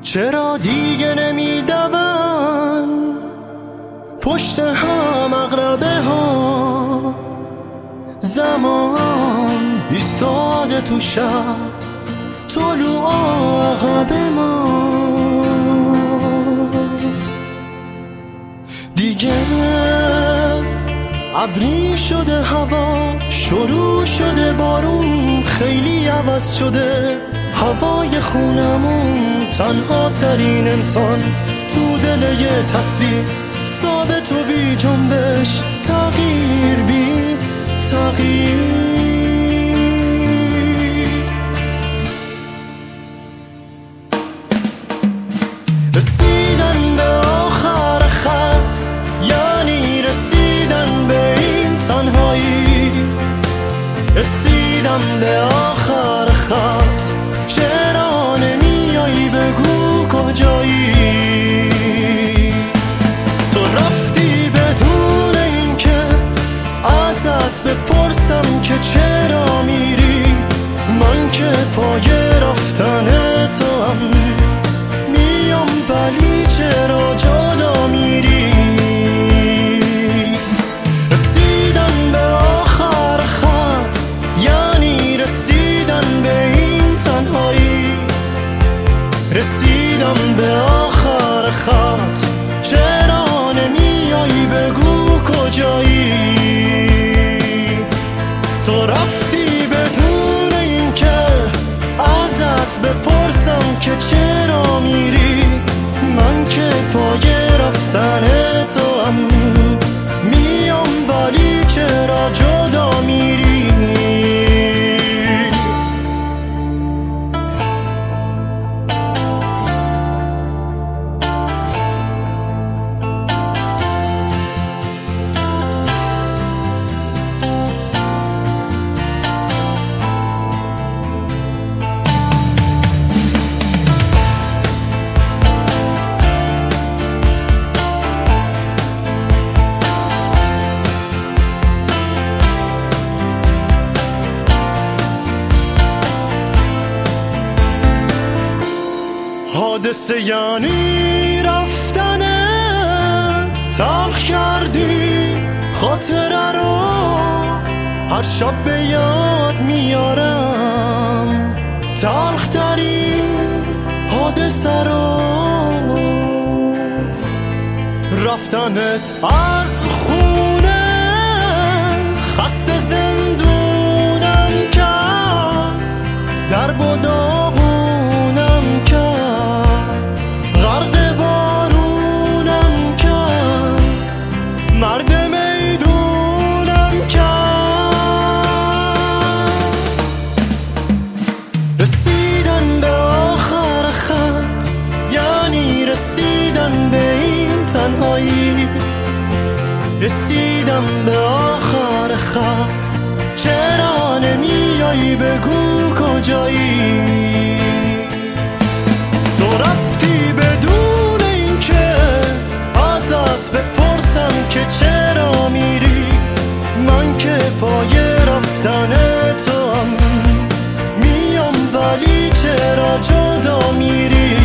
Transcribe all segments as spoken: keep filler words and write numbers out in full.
چرا دیگه نمیدون پشت هم عقربه ها؟ زمان ایستاده تو شب، طلوع عقب ما. دیگه ابری شده هوا، شروع شده بارون، خیلی عوض شده هوای خونمون. تنها ترین انسان تو دل یه تصویر، ثابت و بی جنبش، تغییر بی تغییر. رسیدن به آخر خط یعنی رسیدن به این تنهایی. رسیدم به آخر خط، چرا نمیایی بگو کجایی؟ تو رفتی بدون این که ازت بپرسم که چرا میری. من که پای رفتن تو هم میام، ولی چرا جدا میری؟ رسیدن به آخر خط یعنی رسیدن به این تنهایی. رسیدم به آخر خط، چرا نمیایی بگو کجایی؟ تو رفتی بدون این که ازت بپرسم که چرا میری. من که پای رفتن تو هم میام، ولی چرا جدا میری؟ حادثه یعنی رفتنه، تلخ کردی خاطره رو، هر شب به یاد میارم تلخ ترین حادثه رو. رفتنت از خونه خسته زندونم کرد، در داغونم کرد، غرق بارونم کرد، مرد میدونم کرد. رسیدن به آخر خط یعنی رسیدن به این تنهایی. رسیدم به آخر خط، چرا نمیایی بگو کجایی؟ تو رفتی بدون این که ازت بپرسم که چرا میری. من که پای رفتن تو هم میام، ولی چرا جدا میری؟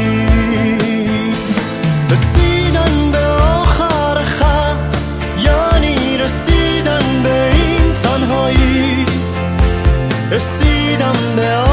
رسیدن به آخر خط یعنی رسیدن به این تنهایی. رسیدم به